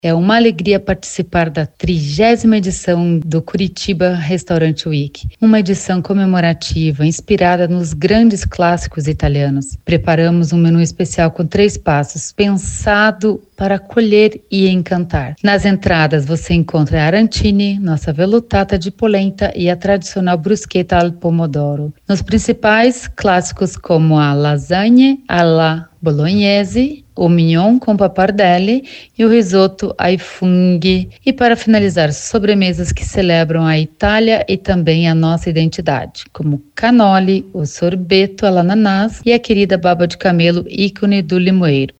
É uma alegria participar da 30ª edição do Curitiba Restaurant Week, uma edição comemorativa inspirada nos grandes clássicos italianos. Preparamos um menu especial com 3 passos, pensado para acolher e encantar. Nas entradas você encontra a arancini, nossa velutata de polenta e a tradicional bruschetta al pomodoro. Nos principais clássicos como a lasagne alla bolognese, o mignon com pappardelle e o risoto ai funghi. E para finalizar, sobremesas que celebram a Itália e também a nossa identidade, como cannoli, o sorbeto all'ananás e a querida baba de camelo, ícone do limoeiro.